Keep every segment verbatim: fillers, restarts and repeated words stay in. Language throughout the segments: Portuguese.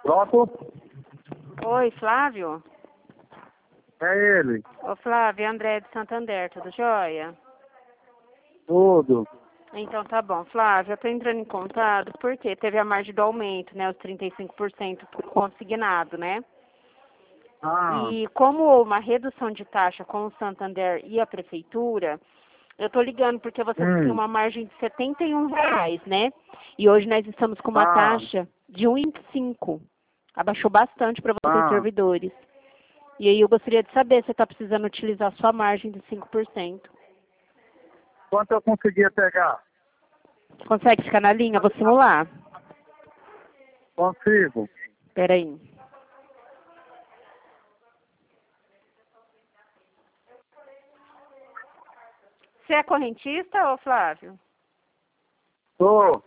Pronto? Oi, Flávio? É ele. Ô, Flávio, André de Santander, tudo jóia? Tudo. Então tá bom. Flávio, eu tô entrando em contato porque teve a margem do aumento, né? Os trinta e cinco por cento consignado, né? Ah. E como houve uma redução de taxa com o Santander e a prefeitura, eu tô ligando porque você Hum. tinha uma margem de setenta e um reais, né? E hoje nós estamos com uma Ah. taxa de um vírgula vinte e cinco. Abaixou bastante para vocês, Ah. servidores. E aí eu gostaria de saber se você está precisando utilizar a sua margem de cinco por cento. Quanto eu conseguia pegar? Consegue ficar na linha? Vou simular. Consigo. Espera aí. Você é correntista, ô Flávio? Tô.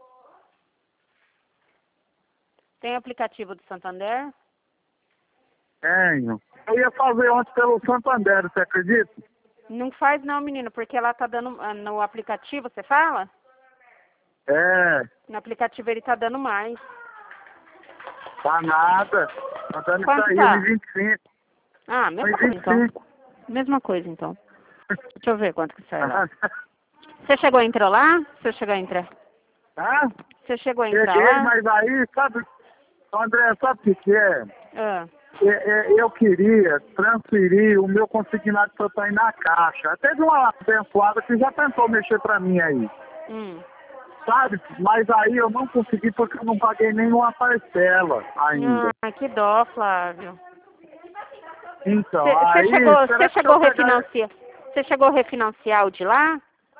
Tem aplicativo do Santander? Tenho. Eu ia fazer ontem pelo Santander, você acredita? Não faz não, menino, porque ela tá dando ah, no aplicativo, você fala? É. No aplicativo ele tá dando mais. Tá nada. Tá dando Quanto isso aí, tá? um e vinte e cinco. Ah, um mesma e coisa vinte e então. cinco. Mesma coisa então. Deixa eu ver quanto que sai lá. Você chegou a entrar lá? Você chegou a entrar? Ah, Você chegou a entrar cheguei, lá? mas aí, sabe, André, sabe o que que é? Ah, É, é, Eu queria transferir o meu consignado que eu tenho na caixa. Teve uma abençoada que já tentou mexer pra mim aí, hum. sabe? Mas aí eu não consegui porque eu não paguei nenhuma parcela ainda. Ah, que dó, Flávio. Então, Você aí, chegou, será você que se chegou eu a pegar... refinanciar? Você chegou a refinanciar o de lá?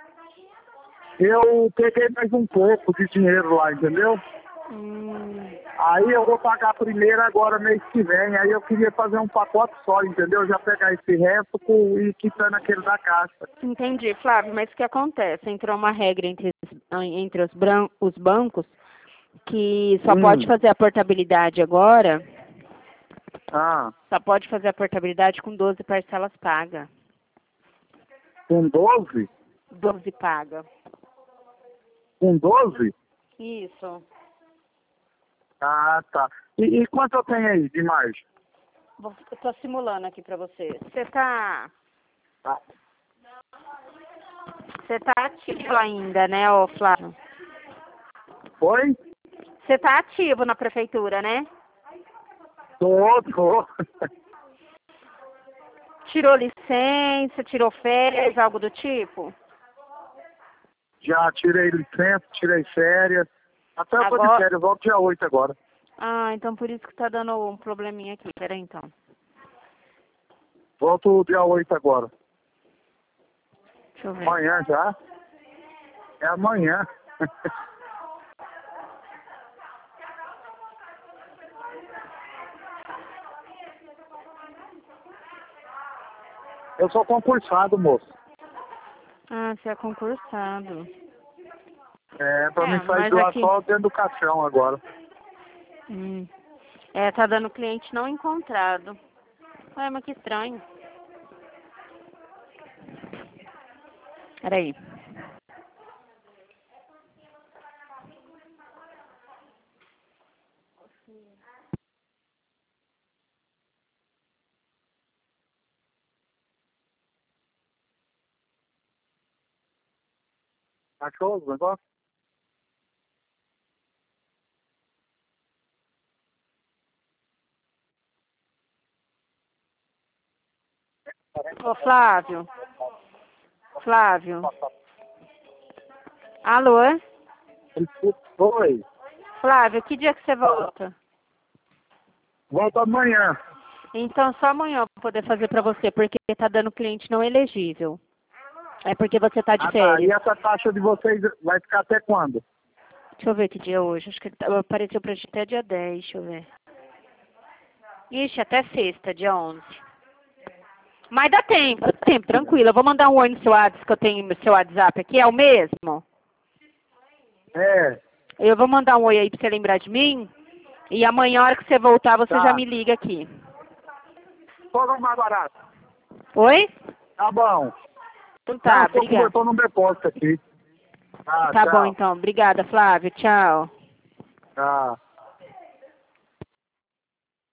Eu peguei mais um pouco de dinheiro lá, entendeu? Hum, Aí eu vou pagar primeiro agora mês que vem. Aí eu queria fazer um pacote só, entendeu? Já pegar esse resto com- e quitando aquele da caixa. entendi, Flávio, mas o que acontece? Entrou uma regra entre, entre os, bran os bancos que só pode Hum. fazer a portabilidade agora, Ah, só pode fazer a portabilidade com doze parcelas pagas. com doze? doze paga. Com doze? Isso. Ah, tá. E, e quanto eu tenho aí de margem? Vou- Eu tô simulando aqui pra você. Você tá, Ah, você tá ativo ainda, né, ô Flávio? Oi? Você tá ativo na prefeitura, né? Tô, tô. Tirou licença, tirou férias, algo do tipo? Já tirei licença, tirei férias. Até eu tô de Agora... férias, volto dia oito agora. Ah, então por isso que tá dando um probleminha aqui. Peraí, então. Volto dia oito agora. Deixa eu ver. Amanhã já? É amanhã. Eu sou concursado, moço. Ah, você é concursado. É, pra mim É, sair mas de lá aqui... só dentro do caixão agora. Hum. É, tá dando cliente não encontrado. Ué, mas que estranho. Peraí. Achou os negócios? Ô, Flávio. Flávio. Alô? Oi. Flávio, que dia que você volta? Volto amanhã. Então, só amanhã eu vou poder fazer pra você, porque tá dando cliente não elegível. É porque você tá de Ah, tá. E férias. essa taxa de vocês vai ficar até quando? Deixa eu ver que dia é hoje. Acho que ele tá- apareceu pra gente até dia dez, deixa eu ver. Ixi, até sexta, dia onze. Mas dá tempo, dá tempo, tranquilo. Eu vou mandar um oi no seu WhatsApp, que eu tenho no seu WhatsApp aqui, é o mesmo? É. Eu vou mandar um oi aí pra você lembrar de mim. E amanhã, a hora que você voltar, você já Tá. me liga aqui. Qual é o mais barato? Oi? Tá bom. Então Não, tá, eu tô com obrigada. eu tô num depósito aqui. Ah, Tá bom tchau. então, obrigada, Flávio, tchau. Tá.